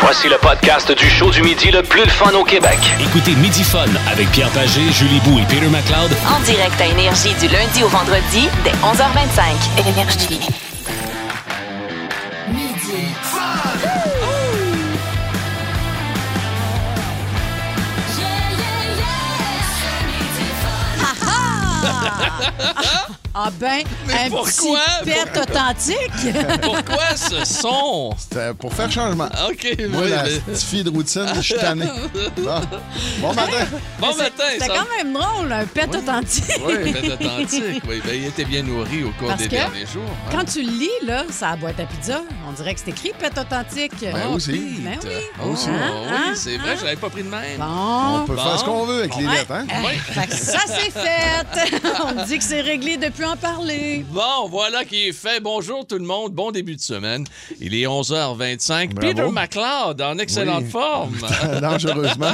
Voici le podcast du show du midi le plus le fun au Québec. Écoutez Midi Fun avec Pierre Pagé, Julie Bou et Peter McLeod en direct à Énergie du lundi au vendredi dès 11h25. Énergie. Midi Fun! Ah ben, mais un pourquoi? petit pet authentique. Pourquoi ce son? C'était pour faire changement. OK. Moi, oui, la mais... petite fille de routine, je suis tanné. Bon matin. Bon matin, C'était ça... quand même drôle, un pet authentique. Oui, pet authentique. Oui, ben, il était bien nourri au cours Parce des que derniers jours. Hein? Quand tu le lis, là, ça a boîte à pizza, on dirait que c'est écrit pet authentique. Ben aussi. Ben oui. Oh, Aussi. oui, c'est vrai, je l'avais pas pris de même. Bon. On peut faire ce qu'on veut avec les lettres, hein? Fait que ça, c'est fait. On dit que c'est réglé depuis en parler. Bon, voilà qui est fait. Bonjour tout le monde. Bon début de semaine. Il est 11h25. Bravo. Peter McLeod en excellente Oui. forme. Dangereusement.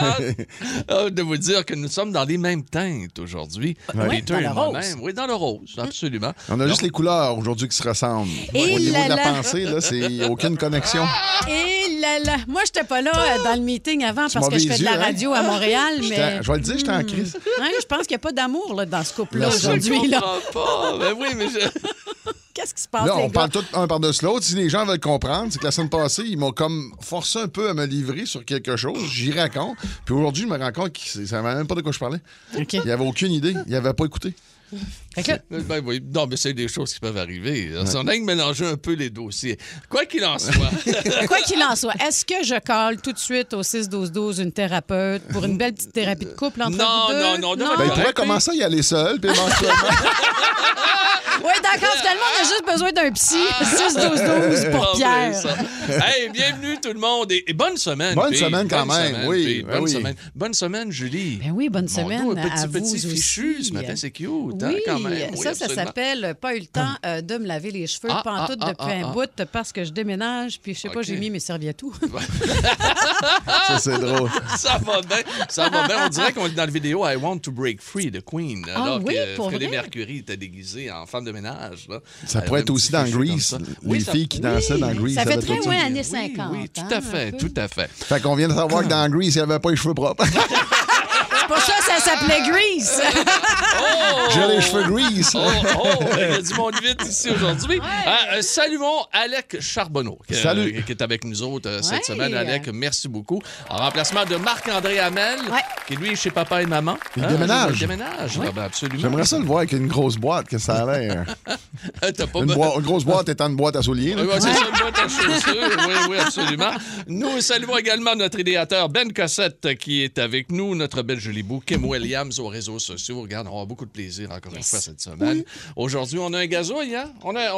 De vous dire que nous sommes dans les mêmes teintes aujourd'hui. Oui, Peter dans et le moi-même. rose. Oui, dans le rose, absolument. On a juste les couleurs aujourd'hui qui se ressemblent. Et Au niveau là de la là. pensée, là, c'est aucune connexion. Et là là. Moi, j'étais pas là dans le meeting avant parce que m'as je fais de la yeux, hein? radio à Montréal, mais... Je vais le dire, j'étais en crise. Ouais, je pense qu'il n'y a pas d'amour là, dans ce couple-là Là, aujourd'hui. Je Là. comprends pas. Ben oui, mais Qu'est-ce qui se passe, Là, les on gars? parle tout un par-dessus l'autre. Si les gens veulent comprendre, c'est que la semaine passée, ils m'ont comme forcé un peu à me livrer sur quelque chose. J'y raconte. Puis aujourd'hui, je me rends compte qu'ils ne savaient même pas de quoi je parlais. OK. Ils n'avaient aucune idée. Ils n'avaient pas écouté. Fait que là, Ben oui, non, mais c'est des choses qui peuvent arriver. On a mélangé un peu les dossiers. Quoi qu'il en soit. quoi qu'il en soit, est-ce que je colle tout de suite au 6-12-12 une thérapeute pour une belle petite thérapie de couple entre vous deux? Non. Ben, il pourrait commencer à y aller seul, puis éventuellement. Oui, d'accord. Finalement, on a juste besoin d'un psy. 6-12-12 pour Ah, Pierre. ben ça. Hey, bienvenue tout le monde et bonne semaine. Bonne Pete. semaine quand Bonne même, semaine, oui, Pete. ben Bonne oui. semaine. Bonne semaine, Julie. Ben oui, bonne semaine Mon Dieu, à un vous petit fichu aussi. ce matin, c'est cute, hein, Oui, quand même. Oui, ça absolument. s'appelle pas eu le temps de me laver les cheveux pantoute depuis un bout parce que je déménage puis je sais pas, OK. j'ai mis mes serviettes où. Ça, c'est drôle. Ça va bien, ça va bien. On dirait qu'on est dans la vidéo I Want to Break Free de Queen, alors oui, que pour Freddie vrai? Mercury était déguisé en femme de ménage. Là. Ça Elle pourrait avait être un aussi petit dans fichu Grease. comme ça. Les Oui, ça- filles qui dansaient dans Grease. Ça fait avaient très tout ça. loin années Oui, 50. oui, tout hein, à fait, un peu. tout à fait. Fait qu'on vient de savoir que dans Grease, il n'y avait pas les cheveux propres. C'est pour ça que ça s'appelait Grease. J'ai les cheveux Grease. Il y a du monde vite ici aujourd'hui. Saluons Alec Charbonneau, Salut. qui est avec nous autres cette Ouais. semaine. Alec, merci beaucoup. En remplacement de Marc-André Hamel, Ouais. qui lui est chez papa et maman. Il déménage. Il déménage, ah ben absolument. J'aimerais ça le voir avec une grosse boîte, que ça a l'air. T'as pas Une grosse boîte étant une boîte à souliers. là. Oui, c'est ça, une boîte à chaussures. Oui, absolument. Nous saluons également notre idéateur Ben Cossette qui est avec nous, notre belle Julie Bou, Kim Williams aux réseaux sociaux. Regarde, on aura beaucoup de plaisir encore une fois cette semaine. Aujourd'hui, on a un gazouille, hein?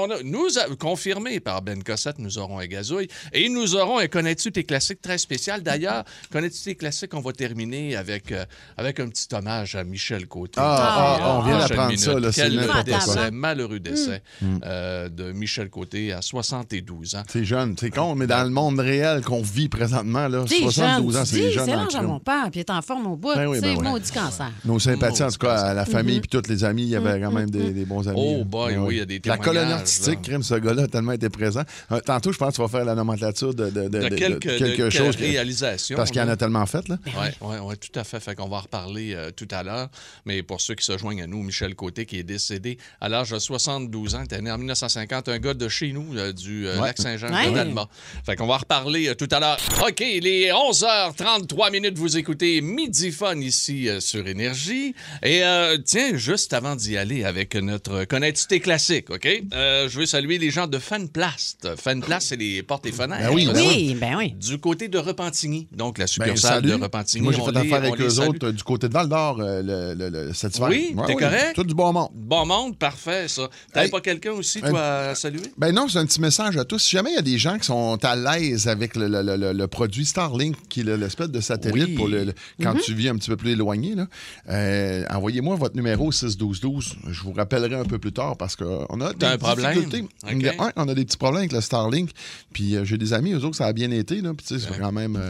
Confirmé par Ben Cossette, nous aurons un gazouille. Et nous aurons un Connais-tu tes classiques très spécial. D'ailleurs, Connais-tu tes classiques, on va terminer avec un petit hommage à Michel Côté. on vient Prochaine d'apprendre ça, minute. là, c'est Quel n'importe quoi. décès, malheureux décès de Michel Côté à 72 ans. C'est jeune, c'est con, mais dans le monde réel qu'on vit présentement, là, T'es 72 ans, jeune, c'est jeune. c'est en l'ange à crime. mon père, puis il est en forme au bout. Ben oui, tu sais, ben oui. maudit cancer. Nos sympathies, en tout cas, à la famille Mhm. puis tous les amis, il y avait quand même des bons amis. Oh là. boy, Ben oui, il y a des La témoignages, colonie artistique, là. crime, ce gars-là a tellement été présent. Tantôt, je pense que tu vas faire la nomenclature de quelque chose. réalisations. Parce qu'il y en a tellement fait, là. Oui, tout à fait. Fait qu'on va en reparler tout à l'heure. Mais pour ceux qui se joignent à nous, Michel Côté, qui est décédé à l'âge de 72 ans, était né en 1950, un gars de chez nous, du Lac-Saint-Jean, Ouais. de Talma. Fait qu'on va en reparler tout à l'heure. OK, il est 11h33 minutes. Vous écoutez Midi Fun ici sur Énergie. Et tiens, juste avant d'y aller avec notre Connais-tu tes classiques, OK? Je veux saluer les gens de Fanplast. Fanplast, c'est les portes et fenêtres. Ben oui, ben Oui, ben oui. Du côté de Repentigny, donc la Ben, succursale de salut. Repentigny. Moi, j'ai on fait les- affaire on avec les eux salue. autres du côté de Val-d'Or cet hiver. Oui, t'es correct? Tout du bon monde. Bon monde, parfait, ça. T'avais Hey. pas quelqu'un aussi, toi, à saluer? Ben non, c'est un petit message à tous. Si jamais il y a des gens qui sont à l'aise avec le produit Starlink, qui est l'espèce de satellite Oui. pour quand tu vis un petit peu plus éloigné, là, envoyez-moi votre numéro 61212. Je vous rappellerai un peu plus tard parce qu'on a T'as des un problème? difficultés. OK. On a des petits problèmes avec le Starlink. Puis j'ai des amis, eux autres, ça a bien été. Là, puis tu sais, c'est quand même...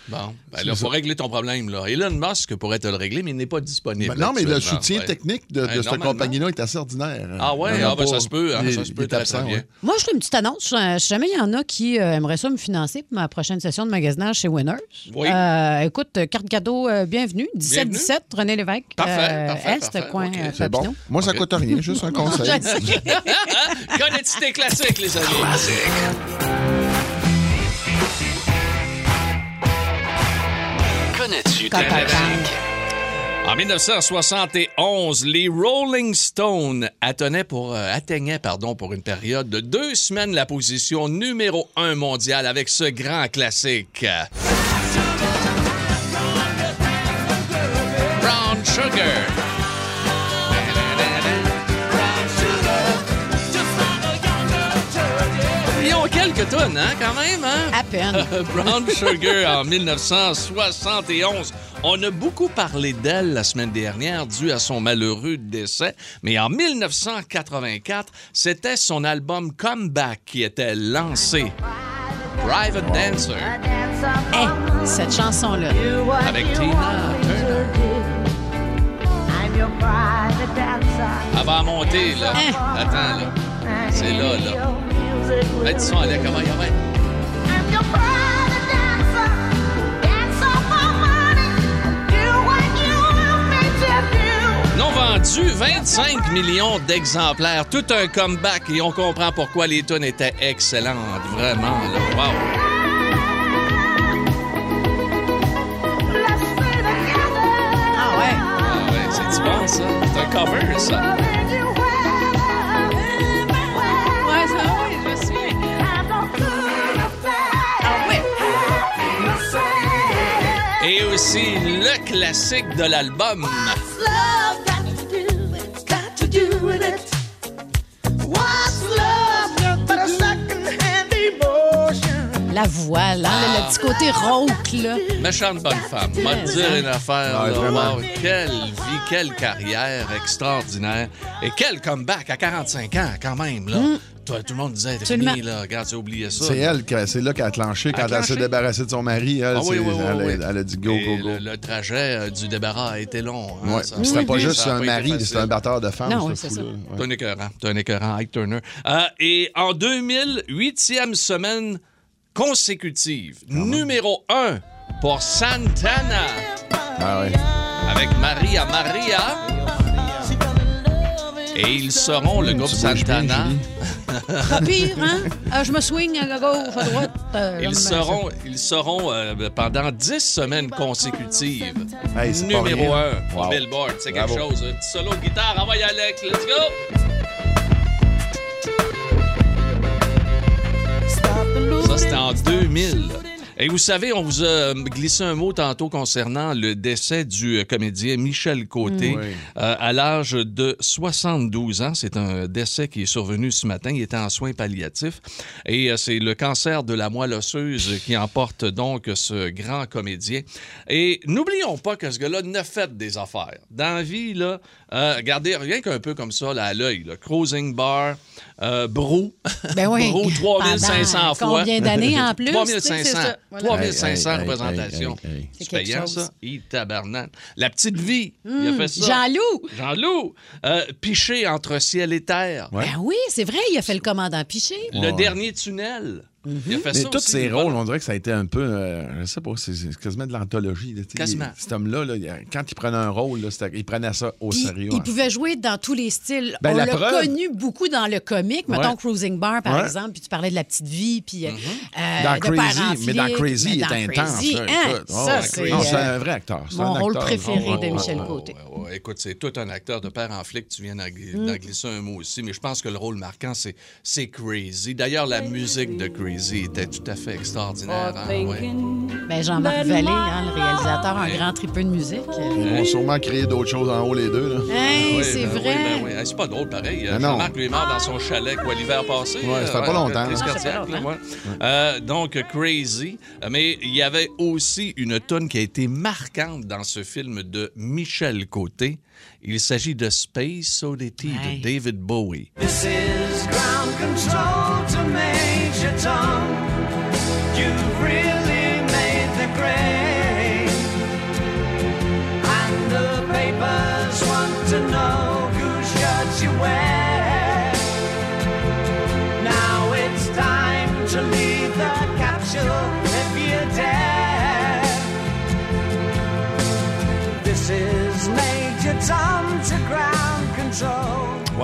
Bon, ben là, il faut régler ton problème. Là. Elon Musk pourrait te le régler, mais il n'est pas disponible. Non, mais le actuellement. soutien technique de cette compagnie-là est assez ordinaire. Ah ouais? Ça se peut. Ça se peut très bien. Ouais. Moi, je fais une petite annonce. Si jamais il y en a qui aimeraient ça me financer pour ma prochaine session de magasinage chez Winners. Oui. Écoute, carte cadeau, bienvenue. 17-17, René Lévesque. Parfait. Est, coin OK. C'est bon. Papineau. Moi, ça coûte rien, juste un conseil. Je sais. Connais-tu tes classiques, les amis? Connais-tu tes Quand classiques? En 1971, les Rolling Stones atteignaient pour une période de 2 semaines la position numéro 1 mondiale avec ce grand classique. Brown Sugar. Ils ont quelques tonnes, hein, quand même, hein? À peine. Brown Sugar en 1971. On a beaucoup parlé d'elle la semaine dernière dû à son malheureux décès, mais en 1984, c'était son album Comeback qui était lancé. Private Dancer Cette chanson-là. avec Tina Turner. Elle va monter, là. Attends, là. C'est là. Mets du son, allez, comment il y a? Non vendu 25 millions d'exemplaires. Tout un comeback et on comprend pourquoi les tunes étaient excellentes. Vraiment, là. Wow. Ah ouais. Ah ouais, c'est-tu bon, ça? C'est un cover, ça. Ouais, ça, oui, je suis. Ah ouais. Et aussi le classique de l'album. La voix, là, le petit côté rauque, là. Méchante bonne femme. M'a dire une affaire. Ouais, là. vraiment. Wow, quelle vie, quelle carrière extraordinaire. Et quel comeback à 45 ans, quand même, là. Toi, tout le monde disait, Absolument. là, regarde, tu as oublié ça. C'est c'est là qu'elle a clenché quand elle s'est débarrassée de son mari. Elle, Oui. elle a dit go, Et go, go. Le trajet du débarras a été long. Hein, Ouais. ça. C'était pas Oui, juste ça a un pas été mari, facile. c'était un batteur de femmes. Non, ce oui, c'est fou-là. ça. Ouais. T'es un écœurant, Ike Turner. Et en 2000, 8e semaine consécutive, numéro 1 pour Santana Ah ouais. avec Maria. Et ils seront, le groupe Tu bouges bien, Santana, Julie. Pas pire, hein? Je me swing à gauche, à droite. ils seront pendant 10 semaines consécutives. Hey, c'est pas Numéro rien. 1 pour Wow. Billboard. C'est quelque Bravo. chose. Un petit solo de guitare. On va y aller avec. Let's go! Ça, c'était en 2000. Et vous savez, on vous a glissé un mot tantôt concernant le décès du comédien Michel Côté Oui. à l'âge de 72 ans. C'est un décès qui est survenu ce matin. Il était en soins palliatifs. Et c'est le cancer de la moelle osseuse qui emporte donc ce grand comédien. Et n'oublions pas que ce gars-là n'a fait des affaires. Dans la vie, là, regardez, rien qu'un peu comme ça, là, à l'œil. Là, Cruising Bar, Brou. Ben oui. Brou, 3500 Pendant fois. Combien d'années en plus? 3500. C'est ça. Voilà. 3500 Hey, hey, représentations. hey, hey, hey. C'est C'est quelque payant, chose. ça? Tabarnak. La petite vie, il a fait ça. Jean-Loup. Jean-Loup. Piché entre ciel et terre. Ouais. Ben oui, c'est vrai, il a fait le commandant Piché. Le dernier tunnel. Il a fait Mais ça tous aussi. ces rôles, on dirait que ça a été un peu, je sais pas, c'est quasiment de l'anthologie. Là, tu sais. Quasiment. Cet homme-là, là, quand il prenait un rôle, là, il prenait ça au Puis, sérieux. il pouvait jouer dans tous les styles. Ben, On la l'a preuve- connu beaucoup dans le comique, mettons Ouais. Cruising Bar, par Ouais. exemple, puis tu parlais de la petite vie, puis Dans de Crazy, Père en mais dans flic, Crazy, il est dans intense. Crazy, là, hein, écoute. ça, ouais. c'est Non, c'est un vrai acteur. C'est mon un rôle acteur. préféré de Ouais, Michel ouais, Côté. Ouais. Écoute, c'est tout un acteur de père en flic. Tu viens d'en glisser un mot aussi, mais je pense que le rôle marquant, c'est Crazy. D'ailleurs, la musique de Crazy était tout à fait extraordinaire. Hein? Ouais. Ben, Jean-Marc Vallée, hein, le réalisateur, un grand tripeux de musique. Ils vont sûrement créer d'autres choses en haut, les deux. Là. Hey, Oui, c'est ben vrai. oui, ben oui. Hey, c'est pas drôle, pareil. Ben non. Jean-Marc, lui, est mort dans son chalet quoi, l'hiver passé. Ouais, ça fait pas longtemps, crise là. cardiaque, là, ouais. Donc, Crazy. Mais il y avait aussi une toune qui a été marquante dans ce film de Michel Côté. Il s'agit de Space Oddity Ouais. de David Bowie. This is ground control to Major Tom. You've really made the grade.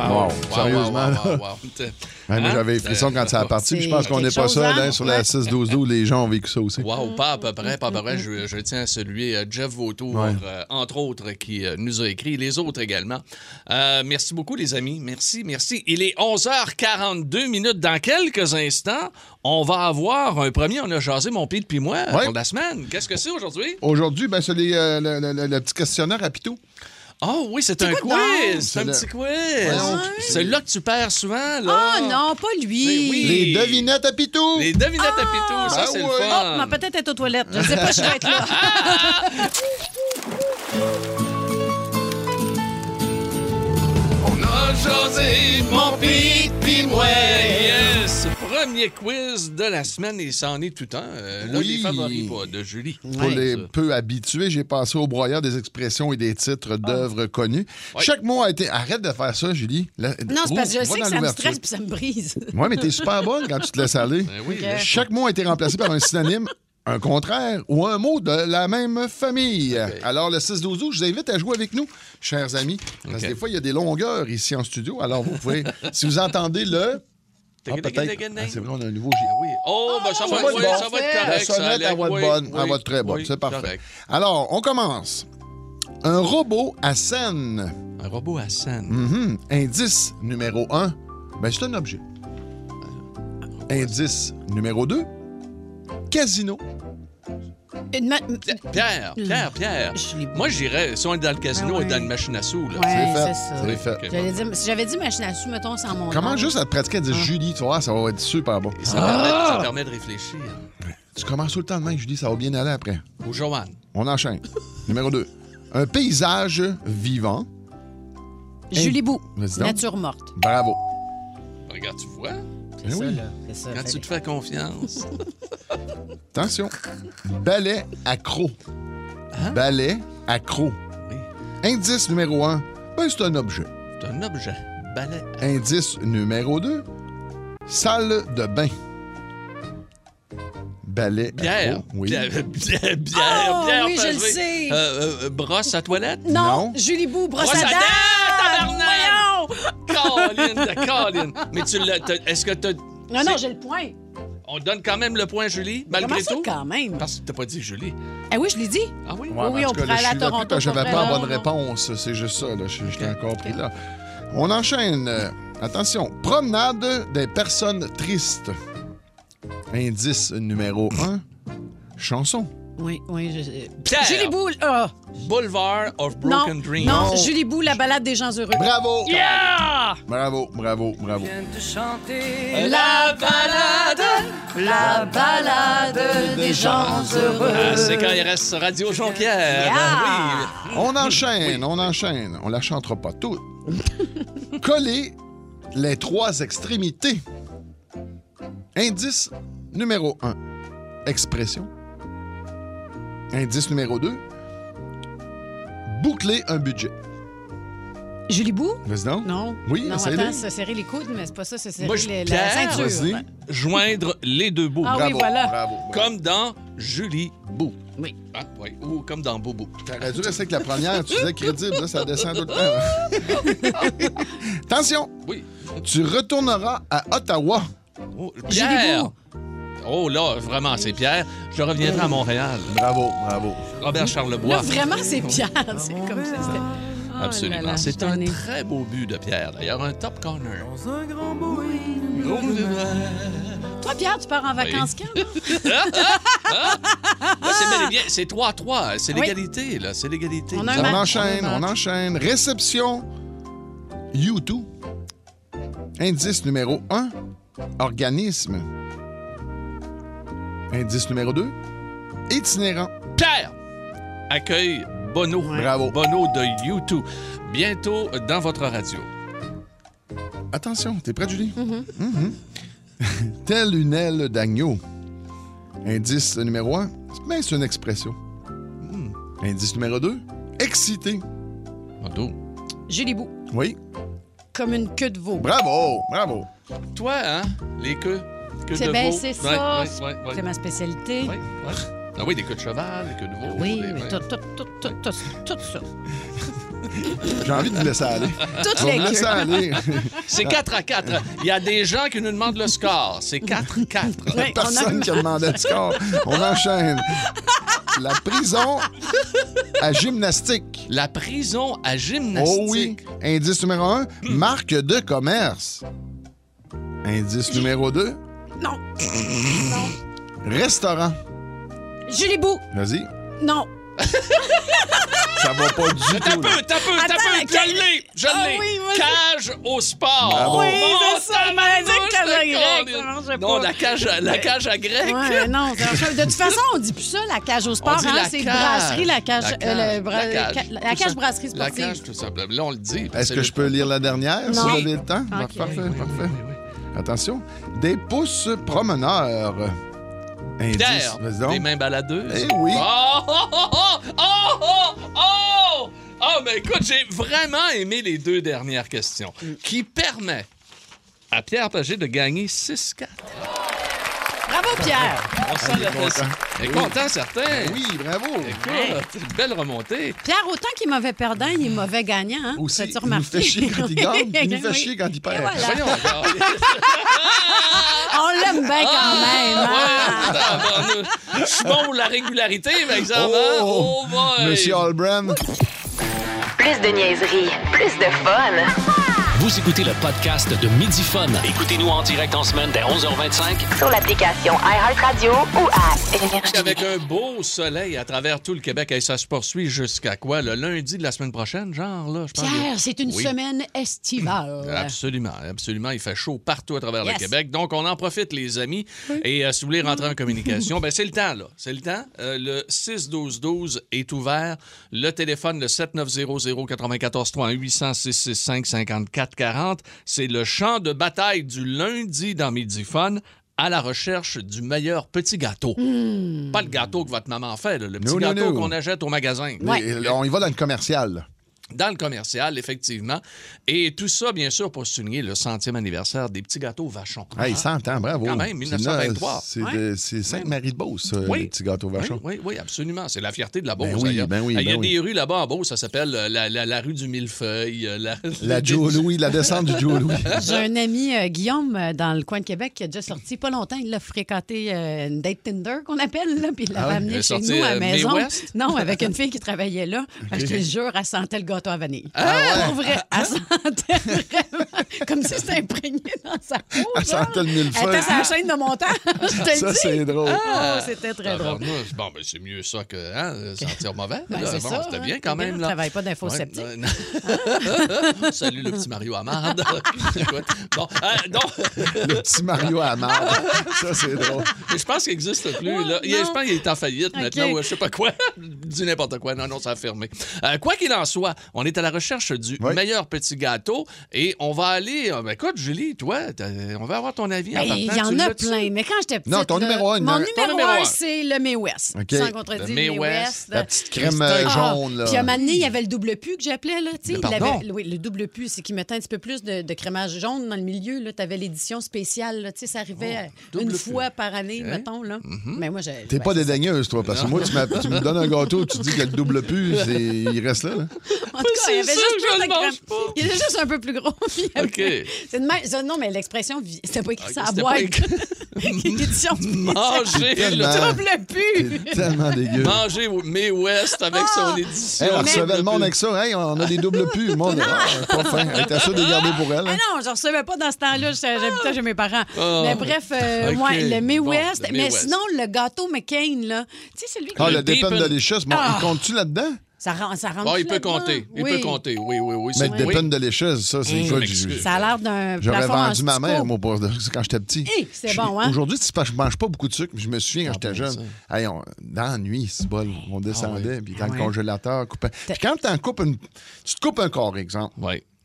Wow. Sérieusement, là. Wow. Ouais, moi, j'avais les frissons quand ça a parti. Puis je pense qu'on n'est pas quelque chose, seul. hein? Sur la 6-12-12, les gens ont vécu ça aussi. Wow, pas à peu près. Je tiens à saluer Jeff Vautour, Ouais. entre autres, qui nous a écrit, les autres également. Merci beaucoup, les amis. Merci. Il est 11h42 minutes. Dans quelques instants, on va avoir un premier. On a jasé, mon Pete puis moi, Ouais. pour la semaine. Qu'est-ce que c'est aujourd'hui? Aujourd'hui, ben, c'est le petit questionnaire à Pitou. Oh oui, c'est un quoi quiz. donc? C'est un petit quiz. Ouais. C'est là que tu perds souvent, là. Ah non, pas lui. Oui. Les devinettes à Pitou. Les devinettes à Pitou, ça, ben c'est le ouais. fun. Oh, mais peut-être être aux toilettes. Je sais pas, je vais être là. On a jasé, mon Pete pis moi. Yes! Premier quiz de la semaine et c'en est tout un. Là, Oui. les favoris pas, de Julie. Pour les peu habitués, j'ai passé au broyeur des expressions et des titres d'œuvres connues. Ouais. Chaque mot a été... Arrête de faire ça, Julie. Non, c'est parce que je sais que ça me stresse puis ça me brise. Oui, mais t'es super bonne quand tu te laisses aller. Ben oui, Ok. là, Chaque mot a été remplacé par un synonyme, un contraire ou un mot de la même famille. Alors, le 6-12-12, je vous invite à jouer avec nous, chers amis. Parce que Ok. des fois, il y a des longueurs ici en studio. Alors, vous pouvez... si vous entendez le... Ah, peut-être. Ah, c'est vrai, on a un nouveau... Ah oui. Oh, ben ça, Ça va va être, être bon. ça va être La correct. ça, sonnette, Alec. elle va être Oui, bonne. oui, Elle va être très bonne. oui, C'est parfait. correct. Alors, on commence. Un robot à scène. Un robot à scène. Mhm. Indice numéro 1. Ben, c'est un objet. Indice numéro 2. Casino. Pierre. Je l'ai- Moi, j'irais, si on est dans le casino, Ah ouais. et dans une machine à sous, là. Ouais, C'est fait. c'est ça. C'est fait. Ok. J'allais dire, si j'avais dit machine à sous, mettons, sans mon Comment nom. juste à te pratiquer à dire Julie, tu vois, ça va être super bon. Et ça permet de réfléchir. Tu commences tout le temps de même, Julie, ça va bien aller après. Ou Joanne. On enchaîne. Numéro 2. Un paysage vivant. Julie Bou, Vas-y donc. nature morte. Bravo. Regarde, tu vois? Eh oui. C'est ça. Quand tu te fais confiance. Attention. Ballet accro. Hein? Ballet accro. Oui. Indice numéro 1. Ben, c'est un objet. C'est un objet. Balai. Indice numéro 2. Salle de bain. Ballet Bière. accro. Oui. Bière. Oh, Bière. oui, je le pesée. sais. Brosse à toilette? Non, Non. Julie Bou, brosse Brosse à à dents. dents, Voyons. Colin. Mais tu l'as. Est-ce que t'as. Non, non, j'ai le point. On donne quand même le point à Julie, Comment malgré ça, tout? quand même? Parce que t'as pas dit Julie. Eh oui, je l'ai dit. Ah oui? Ouais, Oui, mais en on tout cas, pourrait aller là, à je suis là Toronto plus parce que j'avais pour pas la vrai. bonne Non, réponse. C'est juste ça. Là. J'étais encore pris là. On enchaîne. Attention. Promenade des personnes tristes. Indice numéro 1. Chanson. Oui, je... Pierre. Julie Bou, ah, Boulevard of non, Broken Dreams. non, Julie Bou, la balade des gens heureux. Bravo. Yeah! Bravo. La balade des gens heureux. Ah, c'est KRS Radio Jonquière. Yeah! On enchaîne. On la chantera pas toute. Coller les 3 extrémités. Indice numéro 1. Expression. Indice numéro 2. Boucler un budget. Julie Bou? Vas-y donc. Non. Oui, non, essaye-le. attends, se serrer les coudes, mais c'est pas ça, se serrer Moi, la Pierre, ceinture. vas-y. Ouais. Joindre les deux bouts. Ah oui, Bravo, voilà. bravo. Comme dans Julie Bou. Oui. Ah, oui. Ou comme dans Bobo. T'aurais dû rester avec la première, tu disais crédible, là, ça descend tout le temps. Attention, Oui. tu retourneras à Ottawa. Oh, Julie Pierre. Bou. Oh là, vraiment, c'est Pierre. Je reviendrai à Montréal. Bravo. Robert Là, Charlebois. vraiment, c'est Pierre. C'est comme ça. c'était- Oh Absolument. là là, C'est je un t'en ai. très beau but de Pierre, d'ailleurs, un top corner. Toi, Pierre, tu pars en vacances quand? là? Là, c'est bel et bien, c'est 3-3. C'est Oui. l'égalité, là. C'est l'égalité. On a un On match. enchaîne. Réception U2. Indice numéro 1. Organisme. Indice numéro 2. Itinérant. Pierre accueille Bono. Bravo. Bono de U2. Bientôt dans votre radio. Attention, t'es prête, Julie? Mhm. Telle une aile d'agneau. Indice numéro 1. Ben, c'est une expression. Indice numéro 2. Excité. Bono. Julie Bou, Oui. comme une queue de veau. Bravo. Toi, hein? Les queues. Queues C'est de bien, veau. c'est ça. Ouais. C'est ma spécialité. Ouais. Ah oui, des queues de cheval, des queues de veau. Oui, des- mais ouais. tout ça. J'ai envie de vous laisser aller. Toutes Je vais les vous laisser queues. aller. C'est 4-4. Il y a des gens qui nous demandent le score. C'est 4-4. Oui, on Personne a... qui a demandé le score. On enchaîne. La prison à gymnastique. La prison à gymnastique. Oh oui. Indice numéro 1, marque de commerce. Indice numéro 2, Non. restaurant. Julie Bou. Vas-y. Non. Ça va pas du T'as tout. peu. Attends, Je l'ai. oui, vas-y. Cage au sport. Bravo. Oui, Mon c'est ça, mais c'est tabarnouche cage à de grec, Colin. ça marchait Non, pas. la cage à grec. Ouais, non, de toute façon, on dit plus ça, la cage au sport, On dit hein, la c'est cage. brasserie, la cage, La cage. la cage brasserie La sportive. cage, tout simplement. Là, on le dit. Est-ce que je peux lire la dernière, si Non. vous avez le temps? Ok. Parfait, Oui, parfait. oui, oui. Attention. Des pouces promeneurs. Indice. Pierre, Vas-y donc. des mains baladeuses. Eh oui. Oh, oh, oh, oh, oh, oh, oh! Oh, mais écoute, j'ai vraiment aimé les deux dernières questions qui permettent à Pierre Pagé de gagner 6-4. Bravo, Pierre. On sent la pression. Il est content, certain. Oui, bravo. Écoute, c'est une belle remontée. Pierre, autant qu'il est mauvais perdant, il est mauvais gagnant. Hein? Aussi, T'as-tu il nous remarqué? fait chier quand il gagne, il nous fait Oui. chier quand il perd. Et voilà. Voyons encore. On l'aime bien quand même. hein? Ouais, je suis bon pour la régularité, par exemple. hein? Oh, boy. Monsieur Albrand. Plus de niaiserie, plus de fun. Vous écoutez le podcast de Midi Fun. Écoutez-nous en direct en semaine dès 11h25 Sur l'application iHeartRadio ou à Énergie. Avec un beau soleil à travers tout le Québec. Et ça se poursuit jusqu'à quoi? Le lundi de la semaine prochaine, genre, là, je pense. Pierre, c'est une Oui. semaine estivale. Absolument, absolument. Il fait chaud partout à travers Yes. le Québec. Donc, on en profite, les amis. Et si vous voulez rentrer en communication, ben c'est le temps, là. C'est le temps. Le 6-12-12 est ouvert. Le téléphone, le 7900-943, 800-665-5440. C'est le champ de bataille du lundi dans Midi Fun à la recherche du meilleur petit gâteau. Pas le gâteau que votre maman fait, là, le petit Non, non, gâteau non. qu'on achète au magasin. Ouais. Et on y va dans le commercial. là. Dans le commercial, effectivement. Et tout ça, bien sûr, pour souligner le 100e anniversaire des petits gâteaux Vachon. Hey, 100 ans, bravo. Quand même, 1923. C'est Sainte-Marie-de-Beauce, Oui. les petits gâteaux Vachon. Oui, absolument. C'est la fierté de la Beauce, Ben oui, d'ailleurs. ben oui, Il y a ben des oui. rues là-bas en Beauce, ça s'appelle la rue du Millefeuille. La Joe Louis, la descente du Joe Louis. J'ai un ami, Guillaume, dans le coin de Québec, qui a déjà sorti pas longtemps. Il a fréquenté une date Tinder, qu'on appelle, là, puis il l'avait ouais? amené Il a chez sorti, nous à la Mae maison. West? Non, avec une fille qui travaillait là. Je te jure, elle sentait le gâteau à vanille. ouais? Pour vrai, elle sentait vraiment comme si c'était imprégné dans sa peau. Elle genre. sentait le Elle millefeuille. était sur la chaîne de montage, je te Ça, le dis. c'est drôle. Oh, c'était très drôle. Bon, ben, c'est mieux ça que sentir mauvais. Ben, là. c'est Bon, ça, c'était hein. bien quand C'est bien, même. on Là. travaille pas d'infos sceptiques. non. Salut le petit Mario Amard. Écoute, bon, donc, Le petit Mario à marde. Ça, c'est drôle. mais je pense qu'il n'existe plus. Là. Je pense qu'il est en faillite maintenant, ou je sais pas quoi. Je dis n'importe quoi. Non, ça a fermé. Quoi qu'il en soit, on est à la recherche du Oui. meilleur petit gâteau et on va aller... ben, écoute, Julie, toi, on va avoir ton avis en Ben, il partant. y Tu en a l'as-tu? plein, mais quand j'étais petite... Non, ton là, numéro un, Mon non. Ton numéro numéro un, un. c'est le Mae West. OK. Sans contredire, Le le Mae Mae West. West. La petite crème Ah, jaune, là. Puis à un moment donné, il y avait le double pu que j'appelais. Là, tu sais, Mais il pardon? avait, oui, le double pu, c'est qu'il mettait un petit peu plus de crémage jaune dans le milieu. Tu avais l'édition spéciale. Là, tu sais, ça arrivait double une pu. fois par année, OK. mettons. Là. Mais moi, T'es pas dédaigneuse, toi, parce que moi, tu me donnes un gâteau, tu dis que le double pu, il reste là. En tout cas, il y avait C'est sûr juste que je plus le de mange crème. pas. Il était juste un peu plus gros. Puis il y avait- OK. C'est de même. Ça, non, mais l'expression, c'était pas écrit ça à C'était boîte. pas écrit. Édition spéciale. Manger Tellement. le Double pu. C'est tellement dégueu. Manger Mae West avec son édition. Hey, on Mais- recevait le monde avec ça. Hey, on a des doubles pus. Le monde, pas fin. Elle était sûre de les garder pour elle. Ah hein. non, je ne recevais pas dans ce temps-là. J'habitais chez mes parents. Oh. Mais bref, OK. moi, le Mae Bon, West. le Mae Mais West. sinon, le gâteau McCain, là. Tu sais, celui qui. Ah, Le le Dépend Deepen- Delicious. Bon, il compte-tu là-dedans? Ça rentre. Bon, il peut compter. Il peut compter. Oui. Mais c'est- le Dépend Delicious, ça, c'est quoi? m'excuse. Ça a l'air d'un J'aurais plafond en vendu ma Stisco. mère, moi, quand j'étais petit. C'est bon, hein? Aujourd'hui, je mange pas beaucoup de sucre, mais je me souviens quand j'étais bon, jeune. Hey, dans la nuit, c'est bol, on descendait, puis dans le ouais. congélateur, coupait. Puis quand tu te coupes un corps, exemple, Oui.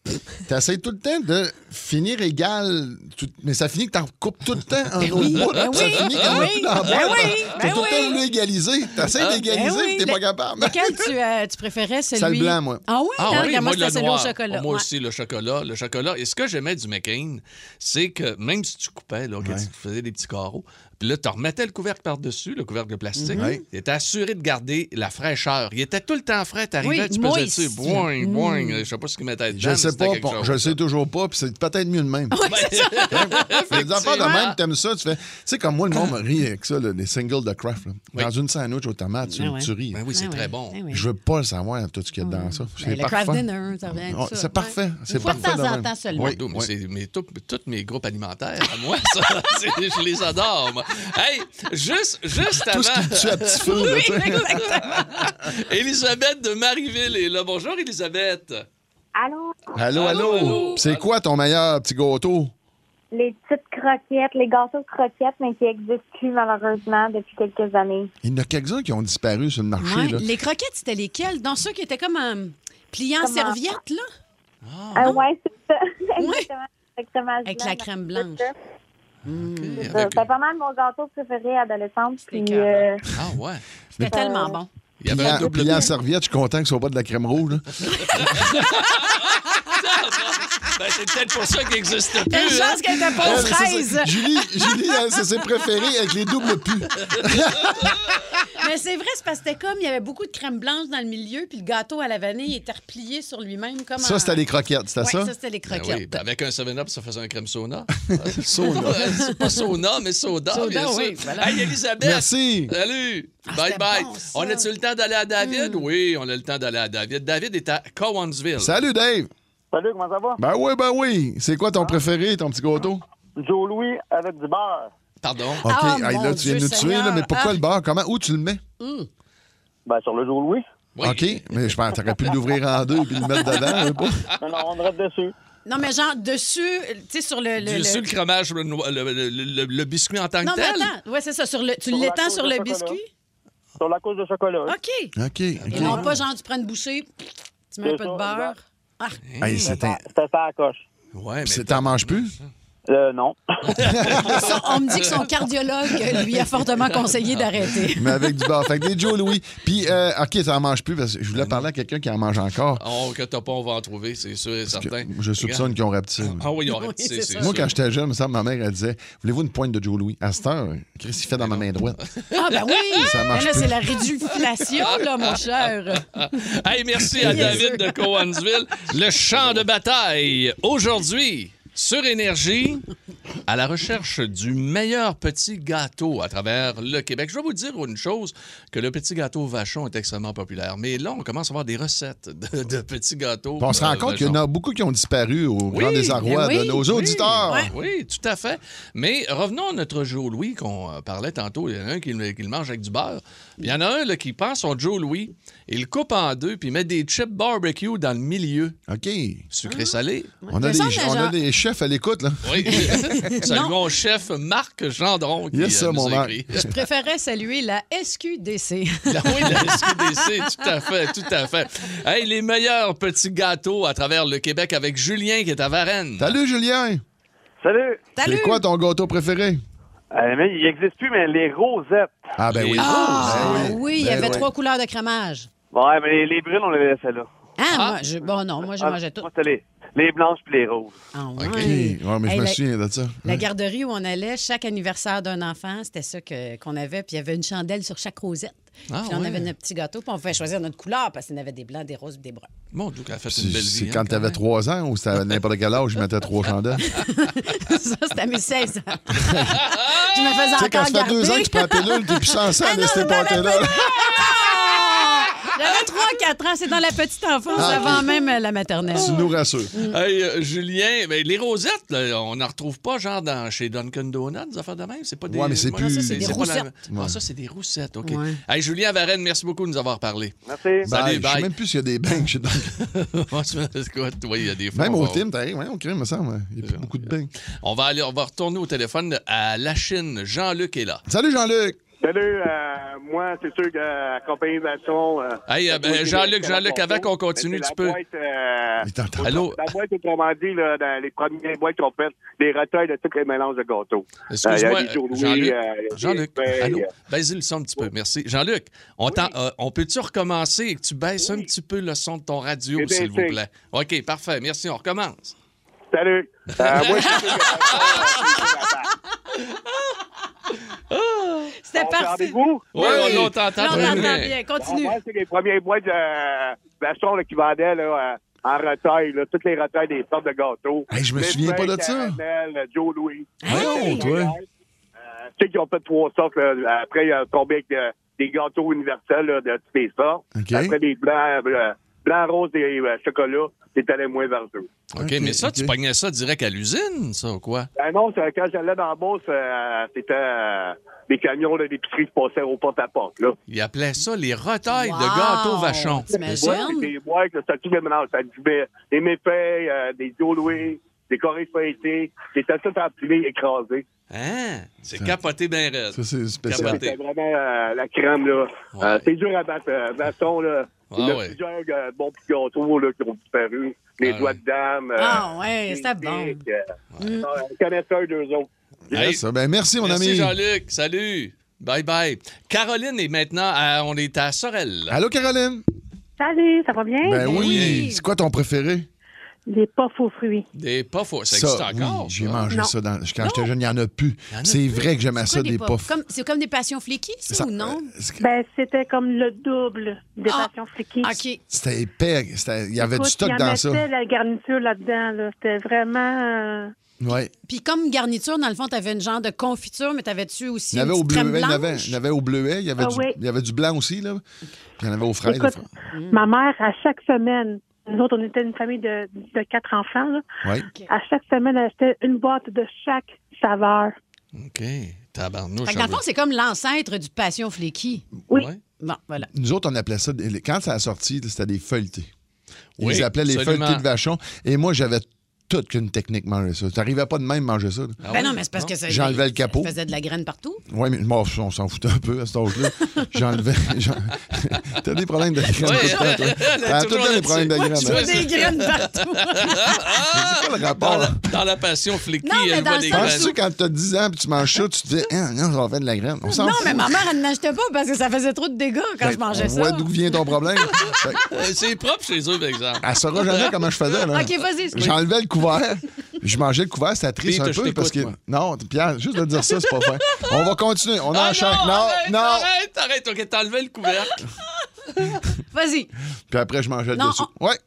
T'essayes tout le temps de finir égal, mais ça finit que t'en coupes tout le temps en autre bout. Ben Ça oui, finit ben qu'il y en a oui, plus dans la ben boîte. oui, T'as ben tout le temps oui. voulu égaliser. T'essayes d'égaliser, Ben oui, puis t'es pas capable. Lequel tu préférais, celui... C'est le blanc, moi. Ah oui? Ah hein, oui, regarde, moi, c'était le celui au noir. chocolat. Moi Ouais. aussi, le chocolat. Le chocolat. Et ce que j'aimais du McCain, c'est que même si tu coupais, là, que tu faisais des petits carreaux, puis là, tu remettais le couvercle par-dessus, le couvercle de plastique, tu étais assuré de garder la fraîcheur. Il était tout le temps frais. T'arrivais, Oui, tu pesais moist. dessus. Boing, boing. Je sais pas ce qu'ils mettaient dedans. Je mais sais c'était pas, quelque bon, chose. je le sais toujours pas, puis c'est peut-être mieux de même. Les affaires de même, t'aimes ça, tu fais. Tu sais, comme moi, le monde me rit avec ça, là, les singles de Kraft. Là. Oui. Dans une sandwich aux tomates, tu ris. Ben oui, c'est Ah très ouais. bon. Ah oui. Je veux pas le savoir, tout ce qu'il y a dans ça. C'est Ben, le parfait. craft dinner, ça revient Oh, tout ça. c'est parfait. Ouais. C'est Une fois de parfait temps de en même. temps seulement. Oui, Mais oui. mais tous mes groupes alimentaires, à moi, ça, je les adore. Moi. Hey, juste Tout ce avant, qui tue à petit feu. là, Oui, tu sais. exactement. Elisabeth de Marieville est là. Bonjour, Elisabeth. Allô? Allô, Allô, allô. allô. C'est quoi ton meilleur petit gâteau? Les petites croquettes, les gâteaux de croquettes, mais qui n'existent plus malheureusement depuis quelques années. Il y en a quelques-uns qui ont disparu sur le marché. Ouais. Là. Les croquettes, c'était lesquelles? Dans ceux qui étaient comme pliés en Comment? serviette, là? Ouais, c'est ça. Exactement. Avec fromage Avec blanc, la crème blanche. C'est ça. C'est pas mal mon gâteau préféré adolescente. Puis, écœurant. Ah ouais. C'était tellement bon. Il y avait un double Plié en serviette, je suis content que ce soit pas de la crème rouge. Là. Ben, c'est peut-être pour ça qu'il n'existe plus. Une hein? chance qu'elle était pas aux C'est ça. fraises. Julie, elle, c'est ses préférés avec les doubles pus. Mais c'est vrai, c'est parce que c'était comme, il y avait beaucoup de crème blanche dans le milieu, puis le gâteau à la vanille était replié sur lui-même. Comme Ça, c'était les croquettes, c'était Ouais, ça? ça, c'était les Ben croquettes. oui, ben avec un 7-Up, ça faisait un crème sauna. Sauna. C'est pas sauna, mais soda, Soda, bien sûr. oui, voilà. Hey, Elisabeth. Merci. Salut. Ah, Bye c'était bye. bon, ça. On a-tu le temps d'aller à David? Oui, on a le temps d'aller à David. David est à Cowansville. Salut, Dave. Salut, comment ça va? Ben oui. C'est quoi ton préféré, ton petit gâteau? Joe Louis avec du beurre. Pardon? OK, Ah, hey, mon là, tu viens de Dieu nous tuer, là, Seigneur. mais pourquoi Ah. le beurre? Comment? Où tu le mets? Ben, sur le Joe Louis. Oui. OK, mais je pense que t'aurais pu l'ouvrir en deux et le mettre dedans. hein, pas? Non, on reste dessus. Non, mais genre, dessus, tu sais, sur le... Dessus le fromage, le biscuit en tant que Non, mais tel. attends. Ouais, c'est ça. Tu Sur la l'étends couche sur de le chocolat. biscuit? Sur la couche de chocolat. OK. OK. Et non pas genre, tu prends une bouchée, tu mets un C'est peu de ça, beurre. exact. Ah, Hey, c'est un... C'était ça à la coche. Ouais, mais T'en manges plus? Non. on me dit que son cardiologue lui a fortement conseillé d'arrêter. Mais avec du beurre. Fait que des Joe Louis. Puis, OK, t'en manges plus parce que je voulais parler à quelqu'un qui en mange encore. oh, que t'as pas, on va en trouver, c'est sûr et certain. Je soupçonne qu'ils ont rapetissé. Ah oui, ils ont Oui, rapetissé, c'est c'est ça. sûr. Moi, quand j'étais jeune, il me semble, ma mère, elle disait voulez-vous une pointe de Joe Louis? À cette heure, Chris, il fait dans ma main droite. Ah, ben oui! Ça marche Mais là, plus. c'est la réduflation, là, mon cher. Hey, merci à David de Cowansville. Le champ de bataille. Aujourd'hui, sur Énergie, à la recherche du meilleur petit gâteau à travers le Québec. Je vais vous dire une chose, que le petit gâteau Vachon est extrêmement populaire. Mais là, on commence à avoir des recettes de petits gâteaux. Puis on se rend compte qu'il y en a beaucoup qui ont disparu au grand désarroi ben oui, de nos auditeurs. Ouais. Oui, tout à fait. Mais revenons à notre Joe Louis qu'on parlait tantôt. Il y en a un qui le mange avec du beurre. Puis il y en a un là, qui prend son Joe Louis, il le coupe en deux, puis il met des chips barbecue dans le milieu. OK. Sucré-salé. On a, Mais ça, on a genre- des chefs à l'écoute, là. Oui. Salut mon chef Marc Gendron qui Yes, ça, nous mon a Marc. écrit. Je préférais saluer la SQDC. Oui, la SQDC, tout à fait, tout à fait. Hey, les meilleurs petits gâteaux à travers le Québec avec Julien qui est à Varennes. Salut, Julien. Salut. Salut! C'est quoi ton gâteau préféré? Mais il n'existe plus, mais les rosettes. Ah, ben oui. Ah, Ben oui, il y Ben avait oui. 3 couleurs de crémage. Ouais, mais les brunes, on les laissait là. Ah, moi, je mangeais tout. Moi, c'était les blanches puis les roses. Ah, ouais. OK. Ouais, mais je Hey, me souviens de ça. La garderie où on allait, chaque anniversaire d'un enfant, c'était ça qu'on avait. Puis il y avait une chandelle sur chaque rosette. Ah, Puis on ouais. avait notre petit gâteau, puis on pouvait choisir notre couleur parce qu'il y en avait des blancs, des roses, des bruns. Mon Dieu, qu'elle a fait une belle vie. C'est hein, quand t'avais même. 3 ans ou c'était à n'importe quel âge, je mettais 3 chandelles. Ça, c'était à mes 16 ans. Je me faisais Tu sais, quand encore ça fait 2 ans garder. que tu prends la pilule, t'es plus censé Ah non, laisser c'est dans la porter là. J'avais 3-4 ans, c'est dans la petite enfance, Ah, avant ok. même la maternelle. Tu nous rassures. Hey, Julien, ben, les rosettes, là, on n'en retrouve pas genre chez Dunkin' Donuts, des affaires de même. C'est pas des. Ouais, mais c'est Moi, plus- ça, c'est des pas la- roussettes. Ah, ça, c'est des roussettes, OK. Ouais. Hey, Julien Varennes, merci beaucoup de nous avoir parlé. Merci. Salut, Je sais bye. même plus s'il y a des bangs chez Dunkin'. Oui, il y a des fois. Même on au va- Tim, t'arrives, ouais, au crime, me semble. Il n'y a plus beaucoup de bangs. On va retourner au téléphone à la Chine. Jean-Luc est là. Salut, Jean-Luc. Salut, moi, c'est sûr que la compagnie Vachon... Hey, Jean-Luc, avant qu'on continue, tu peux... Allô? La boîte, autrement dit, là, dans les premières boîtes qu'on fait, des retails de tous les mélanges de gâteaux. Excuse-moi, Jean-Luc. Jean-Luc, allô? Baisse le son un petit peu, merci. Jean-Luc, on peut-tu recommencer et que tu baisses un petit peu le son de ton radio, s'il vous plaît? OK, parfait, merci, on recommence. Salut. Moi, C'était parfait. Vous? Oui, on t'entend très bien. Continue. Moi, c'est les premières boîtes de Vachon qui vendaient là, en retail, là, toutes les retails des sortes de gâteaux. Hey, je me souviens pas de ça. Caramel, Joe Louis. Voyons, toi. Tu sais qu'ils ont fait 3 sortes. Là. Après, ils ont tombé avec des gâteaux universels là, de toutes les sortes. Okay. Après, des blancs, roses et chocolats. C'était les moins verdeux. OK, mais ça, tu pognais ça direct à l'usine, ça, ou quoi? Non, quand j'allais dans la Beauce, c'était des camions là, d'épicerie qui passaient au porte-à-porte. Là. Ils appelaient ça les retails de gâteaux Vachon. T'imagines? Ouais, c'est des boîtes, ça tous les mélanges. Ça avait des méfaits, des Joe Louis, des Corées feuilletées. C'était tout empilé, écrasé. Hein? C'est capoté bien raide. Ça, c'est spécial. C'était vraiment la crème, là. Ouais. C'est dur à battre. Vachon, là. Il y a plusieurs bons petits gâteaux là, qui ont disparu. Les doigts de dame. C'était bon. Connaisseurs d'eux autres. Hey, Ça, ben, merci, mon merci ami. Jean-Luc. Salut. Bye-bye. Caroline est maintenant on est à Sorel. Allô, Caroline? Salut, ça va bien? Ben oui. oui. C'est quoi ton préféré? Des puffs aux fruits. Des puffs, ça existe encore. Oui, j'ai ça? mangé Non. ça quand j'étais jeune. Il n'y en a plus. C'est vrai que j'aimais ça, des puffs. C'est comme des passions fliquées, ça, ou non? Ben, c'était comme le double des passions fliquées. OK. C'était épais. Il y avait du stock dans ça. Il y mettait la garniture là-dedans. Là. C'était vraiment... Ouais. Puis comme garniture, dans le fond, t'avais une genre de confiture, mais t'avais-tu aussi Il y en avait une au petite crème bleuet, blanche? il y en avait au bleuet, il y avait, il y avait du blanc aussi, là. Puis il y en avait aux fraises. Écoute, ma mère, à chaque semaine, nous autres, on était une famille de 4 enfants, là. Oui. À chaque semaine, elle achetait une boîte de chaque saveur. OK. Tabarnouche. Fait que dans le fond, c'est comme l'ancêtre du passion fléqui. Oui. Ouais. Bon, voilà. Nous autres, on appelait ça, quand ça a sorti, c'était des feuilletés. Ils Oui, les appelaient les absolument. feuilletés de Vachon. Et moi, j'avais toute qu'une technique manger ça. T'arrivais pas de même manger ça. Ah Ben oui? non, mais c'est parce que ça. J'enlevais le capot. Ça faisait de la graine partout. Oui, mais bon, on s'en foutait un peu à cet âge-là. J'enlevais. T'as des problèmes de graines. Oui, tout le temps, toi. T'as tout le temps des problèmes de graines. Tu vois des graines partout. C'est quoi le rapport? Dans la passion fliquée, Non, mais elle dans voit le des sens- graines. Penses-tu quand t'as 10 ans et tu manges ça, tu te dis, ah, non, ça va faire de la graine. On s'en Non, fout. mais ma mère, elle n'achetait pas parce que ça faisait trop de dégâts quand je mangeais On ça. voit d'où vient ton problème. Fait que, C'est propre chez eux, par exemple. elle saura jamais comment je faisais. Là. OK, vas-y. J'enlevais le couvert. Je mangeais le couvert, c'était triste Pete, un je peu parce que. t'écoute, Non, Pierre, juste de dire ça, c'est pas vrai. On va continuer. On Ah enchaîne. non, arrête. OK, t'as enlevé le couvercle. Vas-y. Puis après, je mangeais le Non, dessus. Ouais.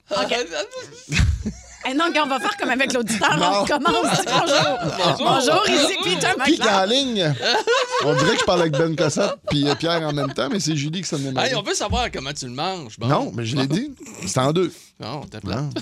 Eh non, on va faire comme avec l'auditeur. Non. On recommence. Bonjour. Bonjour, ici Peter Puis McLeod. en ligne, on dirait que je parle avec Ben Cossette puis Pierre en même temps, mais c'est Julie qui s'en est Hey, on veut savoir comment tu le manges. Bon. Non, mais je l'ai dit. C'est en deux. Non, t'as plat. Non.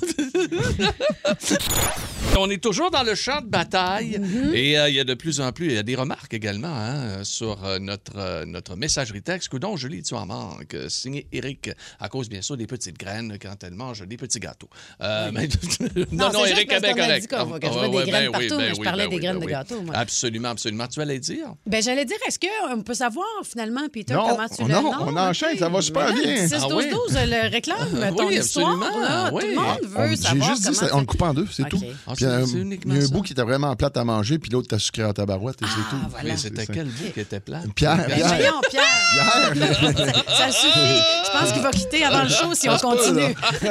On est toujours dans le champ de bataille et il y a de plus en plus, il y a des remarques également sur notre messagerie texte. Coudon, Julie, tu en manques. Signé Eric, à cause bien sûr des petites graines quand elle mange des petits gâteaux. Mais... Non, c'est Eric juste parce est bien qu'on a correct. dit que je veux des graines partout, mais je parlais des graines de oui. gâteau, moi. Absolument, absolument. Tu allais dire? Ben, j'allais dire, est-ce qu'on peut savoir, finalement, Peter, Non, comment tu le non, nommes? on enchaîne, ça va super Voilà, bien. 6-12-12, Ah oui. le réclame, ton Oui, histoire. absolument, Là, oui. Tout le monde veut J'ai savoir juste dit, comment on le coupe en deux, c'est OK. tout. Ah, Puis, il c'est y uniquement a un ça. bout qui était vraiment plate à manger, puis l'autre, t'as sucré à tabarouette, et c'est tout. voilà. Mais c'était quel bout qui était plat? Pierre, Ben, Pierre. voyons, Pierre. Pierre. Ça suffit. Je pense qu'il va quitter avant le show si on continue.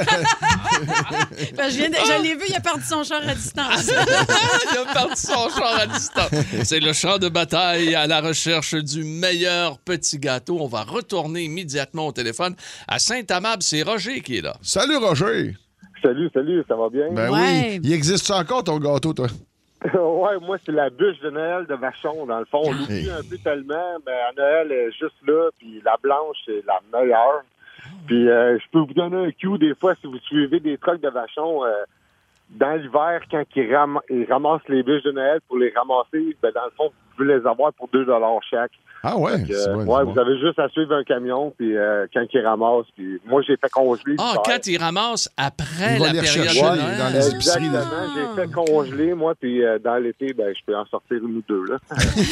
Ben, je l'ai vu, il a perdu son char à distance. Il a parti son char à distance. C'est le champ de bataille à la recherche du meilleur petit gâteau. On va retourner immédiatement au téléphone. À Saint-Amable, c'est Roger qui est là. Salut, Roger. Salut, ça va bien? Ben Ouais. oui. Il existe encore ton gâteau, toi? Ouais, moi, c'est la bûche de Noël de Vachon, dans le fond. On l'oublie un peu tellement, mais à Noël, elle est juste là, puis la blanche, c'est la meilleure. Puis je peux vous donner un cue, des fois, si vous suivez des trucks de Vachon, dans l'hiver, quand ils ramassent les bûches de Noël pour les ramasser, ben, dans le fond, vous pouvez les avoir pour 2 $ chaque. Ah ouais? Vous avez juste à suivre un camion, puis quand ils ramassent, puis moi, j'ai fait congeler. Ah, quand ils ramassent après la période de Noël. Noël. Dans les épiceries. Exactement. J'ai fait congeler, moi, puis dans l'été, ben, je peux en sortir une ou deux, là.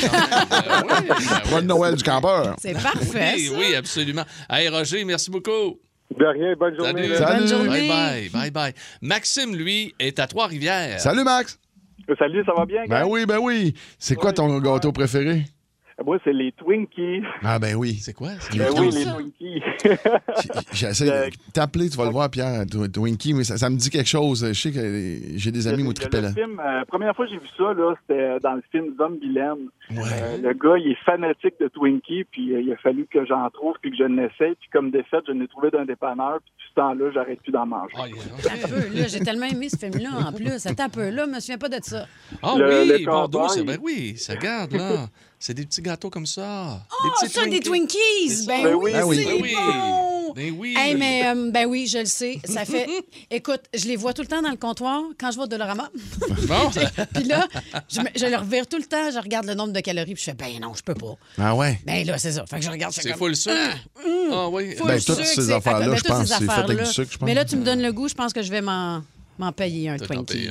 Bonne Noël du campeur. C'est parfait. Oui, ça. oui, absolument. Hey, Roger, merci beaucoup. De rien, bonne journée. Salut. Bonne journée. Bye bye. Maxime, lui, est à Trois-Rivières. Salut, Max. Salut, ça va bien? Ben oui. C'est quoi ton gâteau préféré? Moi, c'est les Twinkies. Ah ben oui. C'est quoi? Ben oui, les Twinkies. J'essaie de t'appeler, tu vas le voir, Pierre, Twinkie, mais ça me dit quelque chose. Je sais que j'ai des amis qui tripaient là. Première fois que j'ai vu ça, là, c'était dans le film Zombieland. Le gars, il est fanatique de Twinkies, puis il a fallu que j'en trouve, puis que je l'essaye. Puis comme de fait, je l'ai trouvé d'un dépanneur, puis tout ce temps-là, j'arrête plus d'en manger. Un peu, là, j'ai tellement aimé ce film-là, en plus. Attends un peu, là, je me souviens pas de ça. Ah oui, Bordeaux, ben oui, ça garde, là. C'est des petits gâteaux comme ça. Oh, ça, des Twinkies! Ben oui, c'est bon! Ben oui. Hey, mais, ben oui, je le sais. Ça fait... Écoute, je les vois tout le temps dans le comptoir quand je vais au Dollarama. Bon. Puis là, je le revire tout le temps, je regarde le nombre de calories, puis je fais, ben non, je peux pas. Ah ouais? Ben là, c'est ça. Fait que je regarde, c'est full sucre. Ah oui. Ben, toutes ces affaires-là, je pense, c'est fait avec du sucre, je pense. Mais là, tu me donnes le goût, je pense que je vais m'en payer un Twinkies.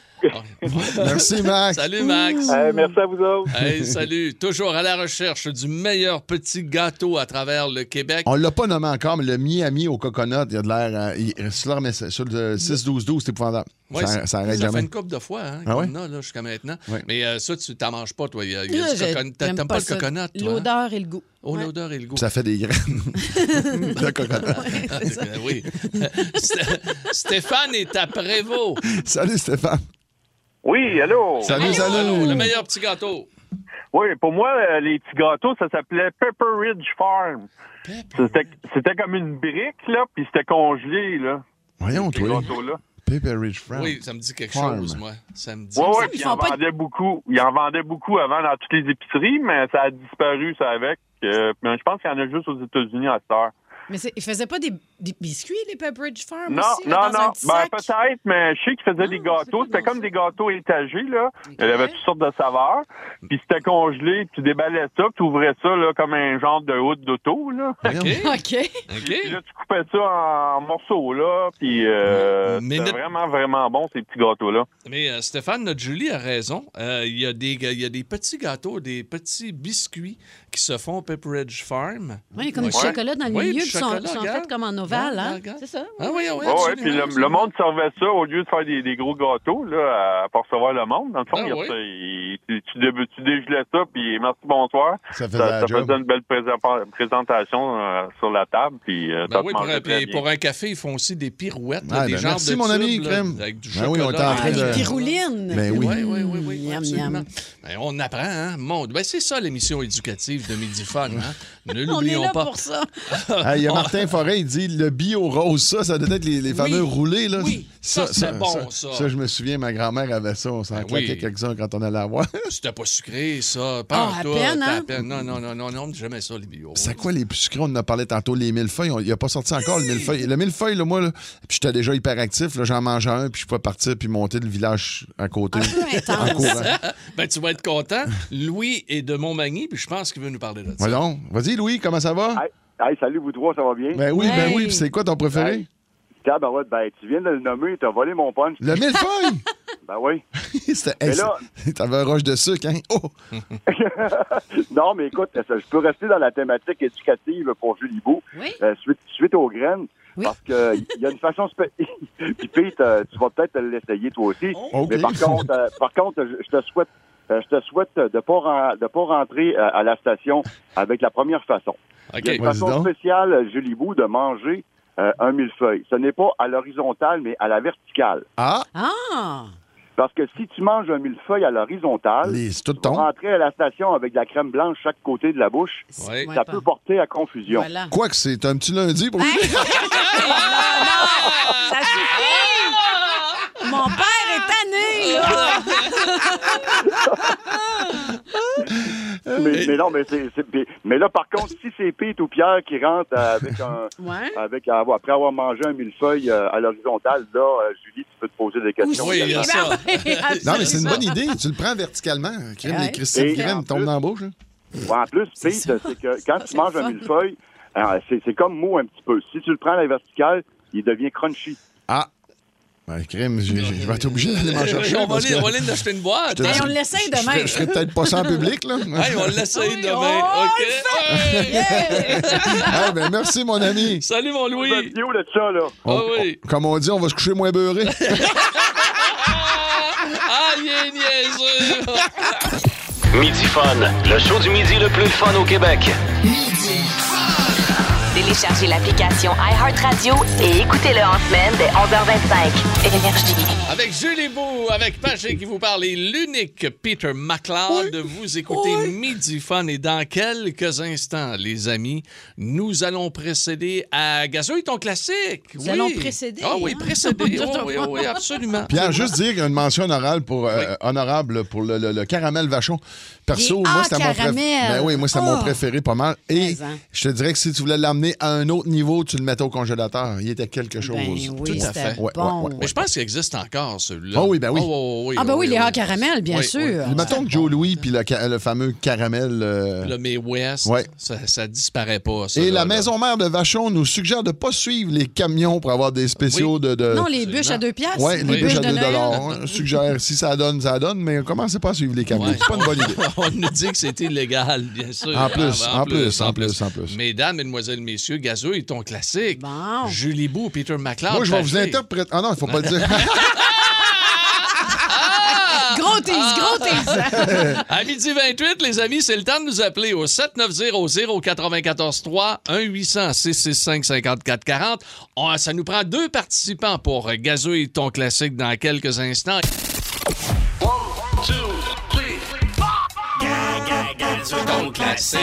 Merci, Max. Salut, Max. Merci à vous autres. Hey, salut. Toujours à la recherche du meilleur petit gâteau à travers le Québec. On l'a pas nommé encore, mais le Miami au coconut, il y a de l'air... sur le 6-12-12, c'est épouvantable. Oui, ça arrête ça jamais. fait une couple de fois qu'on a là, jusqu'à maintenant. Oui. Mais ça, tu t'en manges pas, toi. T'aimes pas le coconut, toi? L'odeur et le goût. Oh, l'odeur et le goût. Ça fait des graines de coconut. Oui. Stéphane est à Prévost. Salut, Stéphane. Oui, allô? Salut. Le meilleur petit gâteau. Oui, pour moi, les petits gâteaux, ça s'appelait Pepper Ridge Farm. C'était comme une brique, là, puis c'était congelé, là. Voyons, ces toi. gâteaux-là. Pepper Ridge Farm. Oui, ça me dit quelque chose, moi. Ça me dit. Oui, puis ils en vendaient beaucoup. Ils en vendaient beaucoup avant dans toutes les épiceries, mais ça a disparu, ça, avec. Mais je pense qu'il y en a juste aux États-Unis à cette heure. Mais ils faisaient pas des biscuits, les Pepperidge Farm non, aussi? Là, non. Ben, peut-être, mais je sais qu'ils faisaient des gâteaux. C'était comme des gâteaux étagés, là. Okay. Il y avait toutes sortes de saveurs. Puis c'était congelé, puis tu déballais ça, puis tu ouvrais ça là, comme un genre de hood d'auto, là. OK. Puis là, tu coupais ça en morceaux, là. Puis c'était vraiment, vraiment bon, ces petits gâteaux-là. Mais Stéphane, notre Julie a raison. Il y a des petits gâteaux, des petits biscuits qui se font au Pepperidge Farm. Oui, comme du chocolat dans le milieu, puis sont faits comme en ovale, hein? C'est ça? Ah oui, oui. Puis le monde servait ça au lieu de faire des gros gâteaux, là, pour recevoir le monde. Dans le fond, tu dégelais ça, puis merci, bonsoir. Ça faisait une belle présentation sur la table, puis ça oui, pour un café, ils font aussi des pirouettes, des genres merci, de mon ami, Crème. Avec du oui, on est en train de... Les piroulines. Ben oui. Oui, absolument. Ben, on apprend, hein? Ben, c'est ça, l'émission éducative de Midi Fun, hein? Ne l'oublions pas. On est là pour ça. Il y a Martin Forêt, il dit le bio rose, ça doit être les fameux roulés, là. Oui, ça c'est bon, ça. Ça, je me souviens, ma grand-mère avait ça. On s'en claquait quelques-uns quand on allait la voir. C'était pas sucré, ça. Pas à peine, hein? Non, jamais ça, les bio. C'est quoi les plus sucrés? On en a parlé tantôt, les millefeuilles. Il n'a pas sorti encore, le millefeuille. Le millefeuille, là, moi, là, puis j'étais déjà hyperactif. Là, j'en mangeais un, puis je pouvais partir puis monter le village à côté. En courant. Ben, tu vas être content. Louis est de Montmagny, puis je pense qu'il veut nous parler de ça. Voyons. Vas-y, Louis, comment ça va? Hey, salut, vous trois, ça va bien? Ben oui, puis c'est quoi ton préféré? Tu viens de le nommer, t'as volé mon punch. Le millefeuille? Ben oui. Mais là... T'avais un roche de sucre, hein? Oh! Non, mais écoute, je peux rester dans la thématique éducative pour Julie Beau. Oui. Suite aux graines. Oui. Parce qu'il y a une façon... Puis Pete, tu vas peut-être l'essayer toi aussi. Okay. Mais par contre, je te souhaite de pas rentrer à la station avec la première façon. Okay. Il y a une façon spéciale, Julie Beau, de manger un millefeuille. Ce n'est pas à l'horizontale, mais à la verticale. Ah! Parce que si tu manges un millefeuille à l'horizontale, tu vas rentrer à la station avec de la crème blanche chaque côté de la bouche. Oui. Ça peut porter à confusion. Voilà. Quoi que c'est un petit lundi pour non, ça suffit! Mon père est tanné, là! Mais non, mais là, par contre, si c'est Pete ou Pierre qui rentre après avoir mangé un millefeuille à l'horizontale, là, Julie, tu peux te poser des questions. Oui, il y a ça. Non, mais c'est une bonne idée. Tu le prends verticalement. Les cristaux de crème tombent dans la bouche. En plus, Pete, c'est que quand tu manges un millefeuille, c'est comme mou un petit peu. Si tu le prends à la verticale, il devient crunchy. Ah! Ben, crème, je vais être obligé d'aller m'en chercher. On va aller d'acheter une boîte. On l'essaye demain. Je serais peut-être pas ça en public, là. On l'essaye demain. OK. Ben, merci, mon ami. Salut, mon Louis. Une vidéo de ça, là. Comme on dit, on va se coucher moins beurré. Il est niaiseux. Midi Fun, le show du midi le plus fun au Québec. Téléchargez l'application iHeartRadio et écoutez-le en semaine dès 11h25. Énergie. Avec Julie Beau, avec Pagé qui vous parle et l'unique Peter McLeod. Vous écoutez Midi Fun et dans quelques instants, les amis, nous allons précéder à Gazouille ton classique. Nous allons précéder. Ah oui, précéder. Oui, absolument. Pierre, juste dire qu'il y a une mention honorable pour le caramel vachon. Perso, moi, c'était mon préféré. Ben oui, moi, c'était mon préféré pas mal. Et je te dirais que si tu voulais l'amener à un autre niveau, tu le mettais au congélateur. Il était quelque chose. Oui, tout à fait. Bon. Mais je pense qu'il existe encore, celui-là. Oh oui, ben oui. Oui, les hauts caramel, bien sûr. Mettons que Joe Louis puis le fameux caramel. Le May West, ça disparaît pas. Ça, et la maison mère de Vachon nous suggère de ne pas suivre les camions pour avoir des spéciaux de... Non, les bûches à 2 piastres. Oui, les bûches à 2 $. Suggère, si ça donne, ça donne, mais commencez pas à suivre les camions. C'est pas une bonne idée. On nous dit que c'est illégal, bien sûr. En plus. Mesdames, mesdemoiselles, messieurs, Gazouille, ton classique. Bon. Julie Beau, Peter McLeod. Moi, je vais vous interpréter... Ah non, il faut pas le dire. Gros tease. À midi 28, les amis, c'est le temps de nous appeler au 790-094-3, 1-800-665-5440. Ça nous prend 2 participants pour Gazouille, ton classique dans quelques instants. 1, 2, 3, Gazouille, ton classique.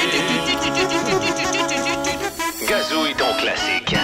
Gazouille, ton classique.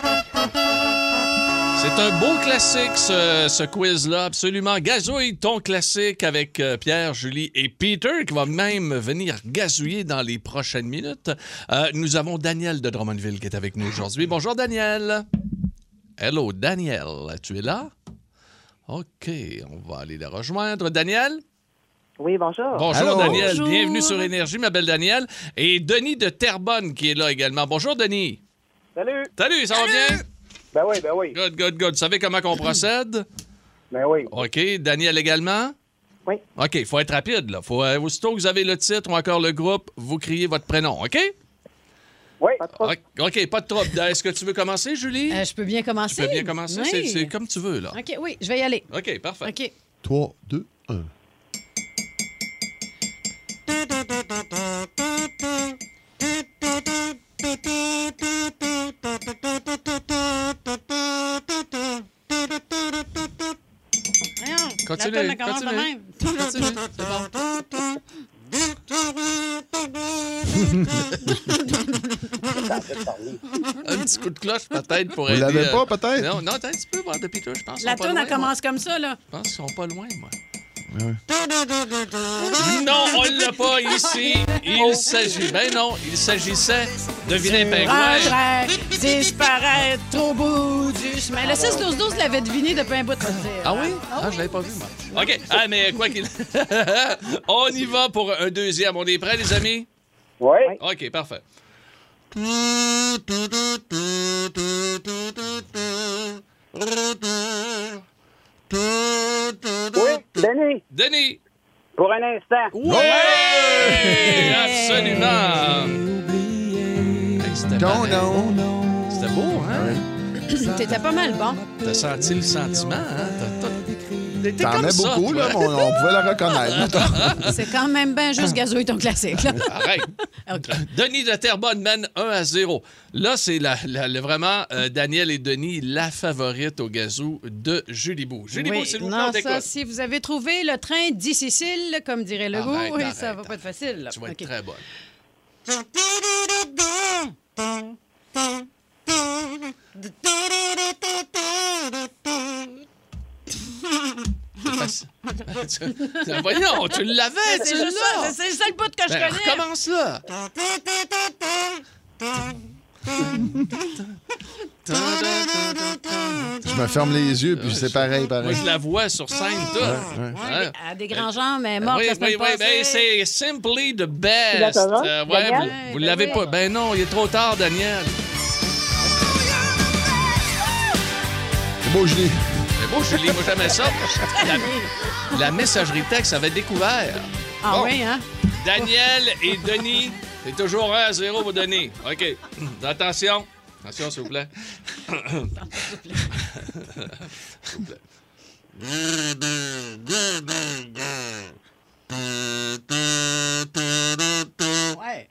C'est un beau classique, ce quiz-là, absolument. Gazouille, ton classique avec Pierre, Julie et Peter, qui va même venir gazouiller dans les prochaines minutes. Nous avons Daniel de Drummondville qui est avec nous aujourd'hui. Bonjour, Daniel. Hello, Daniel. Tu es là? OK, on va aller la rejoindre. Daniel? Oui, bonjour. Bonjour, Allô. Daniel. Bonjour. Bienvenue sur Énergie, ma belle Daniel. Et Denis de Terrebonne qui est là également. Bonjour, Denis. Salut. Salut, ça va bien? Ben oui. Good. Vous savez comment on procède? Ben oui. OK. Daniel également? Oui. OK, il faut être rapide, là. Aussitôt que vous avez le titre ou encore le groupe, vous criez votre prénom, OK? Oui, pas de trouble. OK, pas de trouble. Est-ce que tu veux commencer, Julie? Je peux bien commencer. Tu peux bien commencer? Oui. C'est comme tu veux, là. OK, oui, je vais y aller. OK, parfait. OK. 3, 2, 1. Continue. La commence de même. Continue, c'est Un petit coup de cloche, peut-être, pour aider. Vous l'avez pas, peut-être? Non, un petit peu, voir de Peter, je pense. La toune, elle commence comme ça, là. Je pense qu'ils sont pas loin, moi. Ouais. Non, on l'a pas ici. Il s'agissait de vilain pingouin. Disparaître au bout du chemin. Le 6-12-12 l'avait deviné depuis un bout de Ah oui? Je l'avais pas vu, moi. OK. Mais quoi qu'il... On y va pour un deuxième. On est prêts, les amis? Oui. OK, parfait. Oui, Denis. Pour un instant. Oui! Absolument. Hey, c'était beau, hein? T'étais pas mal bon. T'as senti le sentiment, hein? T'étais T'en comme mets ça, beaucoup, toi. là, mais on pouvait la reconnaître. C'est quand même bien juste gazouille ton classique. Là. Arrête. OK. Denis de Terrebonne mène 1-0. Là, c'est vraiment Daniel et Denis, la favorite au gazou de Julie Beau. Julie Beau, c'est le Non, plan ça, d'écoute. si vous avez trouvé le train difficile, comme dirait Legault, Arrête, ça va pas être facile. Là. Tu vas être OK. très bonne. Voyons, tu l'avais, C'est tu juste l'as. ça, c'est le seul bout que je Ben, connais. recommence là. Je me ferme les yeux, puis c'est pareil. Moi, je la vois sur scène, toi. Ouais, à des grands gens, mais morte Oui, la semaine passée. ben, c'est Simply the Best. D'accord. Ouais, Daniel? vous l'avez pas. Ben non, il est trop tard, Daniel. C'est beau, Julie. C'est beau, Julie, moi j'aimais ça. La messagerie texte avait découvert. Ah Bon. oui, hein? Daniel et Denis, c'est toujours 1-0 pour Denis. OK. Attention. Attention, s'il vous plaît. S'il vous plaît. Ouais.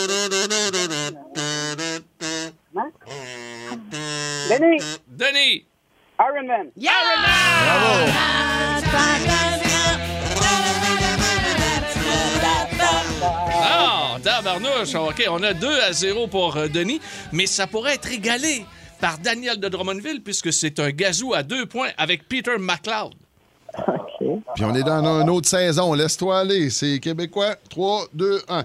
Denis, Denis! Iron Man. Yeah! Ah, tabarnouche. OK, on a 2-0 pour Denis, mais ça pourrait être égalé par Daniel de Drummondville puisque c'est un gazou à 2 points avec Peter McLeod. Puis on est dans une autre saison. Laisse-toi aller. C'est québécois. 3, 2, 1.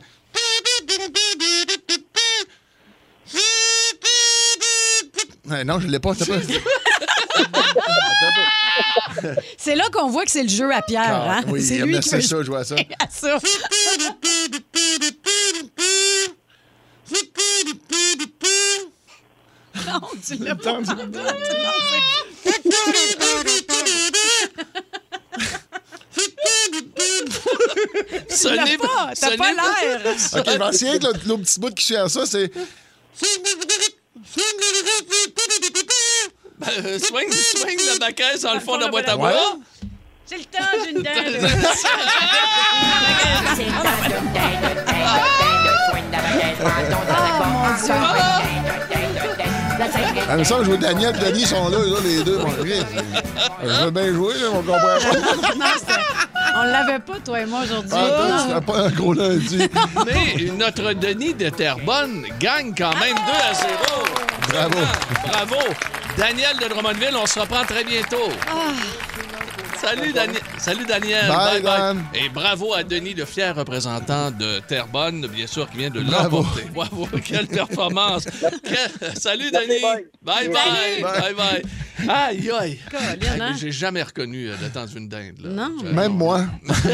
Non, je l'ai pas. T'as pas. C'est là qu'on voit que c'est le jeu à Pierre. Hein? Oui, c'est il lui aimait qui ça, veut je vois ça. à ça. Non, tu l'as pas. Ce Tu l'as n'est pas. T'as ce pas n'est l'air. OK, je m'en souviens que l'autre petit bout qui suit à ça, c'est... Swing la baquette dans le fond de la boîte à Ouais. bois. C'est le temps d'une dinde. Ah, mais ça, je vois Daniel et Denis sont là, les deux. Bon, je veux bien jouer, mais on comprend pas. Non, on l'avait pas, toi et moi, aujourd'hui. Ah, c'était pas un gros lundi. Mais notre Denis de Terrebonne gagne quand même 2-0. Bravo. Bravo. Daniel de Drummondville, on se reprend très bientôt. Salut, Daniel. Salut, Daniel. Bye, Dan. Et bravo à Denis, le fier représentant de Terrebonne, bien sûr, qui vient de Bravo. l'emporter. Bravo. Quelle performance. Salut, Denis. Bye, bye. Bye, bye. Aïe, aïe. Colin, hein? J'ai jamais reconnu le temps d'une dinde. Là. Non. Même moi.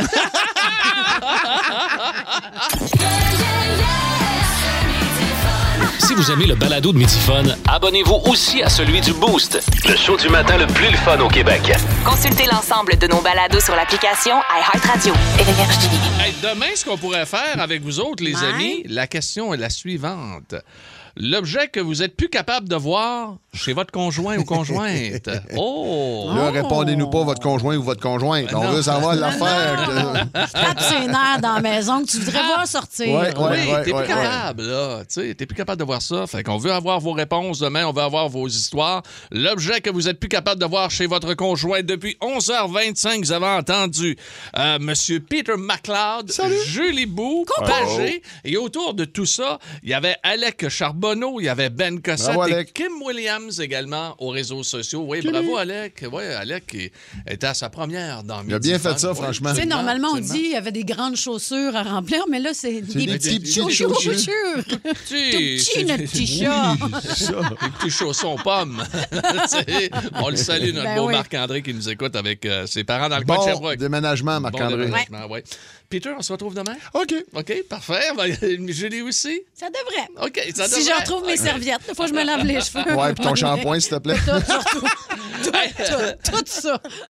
Si vous aimez le balado de Midi-Fun, Abonnez-vous aussi à celui du Boost, le show du matin le plus le fun au Québec. Consultez l'ensemble de nos balados sur l'application iHeartRadio. Énergie. Hey, demain, ce qu'on pourrait faire avec vous autres, les amis, la question est la suivante. L'objet que vous êtes plus capable de voir chez votre conjoint ou conjointe. Oh! Là, répondez-nous pas votre conjoint ou votre conjointe. On veut savoir l'affaire. Tape ses nerfs dans la maison que tu voudrais voir sortir. Ouais, Oui, t'es ouais, plus capable, là. Tu sais, t'es plus capable de voir ça. Fait qu'on veut avoir vos réponses demain, on veut avoir vos histoires. L'objet que vous êtes plus capable de voir chez votre conjoint depuis 11h25, vous avez entendu Monsieur Peter McLeod, Julie Bou, Pagé. Et autour de tout ça, il y avait Alec Charbonneau, il y avait Ben Cossette Bravo, et Alec. Kim Williams également aux réseaux sociaux. Oui, bravo, Alec. Oui, Alec était à sa première dans Il a bien Midi-Fun. fait ça, Oui, franchement. Tu sais, absolument, normalement, on absolument. dit qu'il y avait des grandes chaussures à remplir, mais là, c'est des des petites petites chaussures. chaussures. Tout petit, notre petit Oui, chat. c'est ça. Les petits chaussons pommes. Tu sais, on le salue, notre Ben beau oui. Marc-André qui nous écoute avec ses parents dans le coin de Bon Sherbrooke. déménagement, Bon Marc-André. déménagement, ouais. Peter, on se retrouve demain? OK. OK, parfait. Julie aussi? Ça devrait. OK, ça Si je devrait. retrouve mes serviettes, il faut que je me lave les cheveux. Ouais, puis ton shampoing, s'il te plaît. Tout ça.